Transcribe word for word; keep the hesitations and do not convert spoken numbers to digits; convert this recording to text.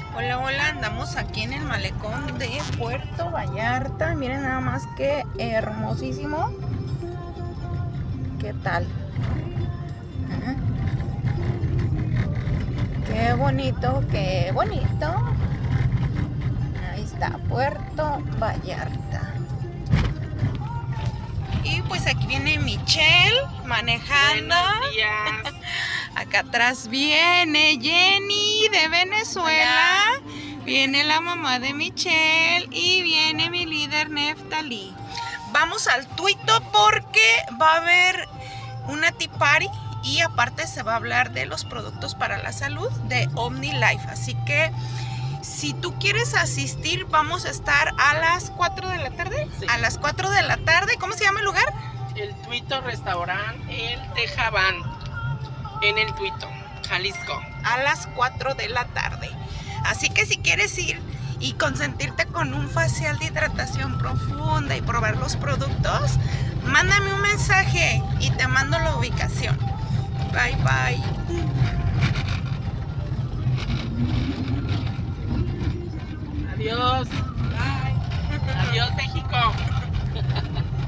Hola, hola, andamos aquí en el malecón de Puerto Vallarta. Miren nada más que hermosísimo. ¿Qué tal? ¿Eh? Qué bonito, qué bonito. Ahí está, Puerto Vallarta. Y pues aquí viene Michelle manejando. Buenos días. Acá atrás viene Jenny de Venezuela. Hola. Viene la mamá de Michelle y viene mi líder Neftali. Vamos al Tuito porque va a haber una tea party y aparte se va a hablar de los productos para la salud de OmniLife. Así que si tú quieres asistir, vamos a estar a las cuatro de la tarde. Sí. A las cuatro de la tarde. ¿Cómo se llama el lugar? El Tuito Restaurante El Tejabán. En el Tuito, Jalisco. A las cuatro de la tarde. Así que si quieres ir y consentirte con un facial de hidratación profunda y probar los productos, mándame un mensaje y te mando la ubicación. Bye bye. Adiós. Bye. Adiós, México.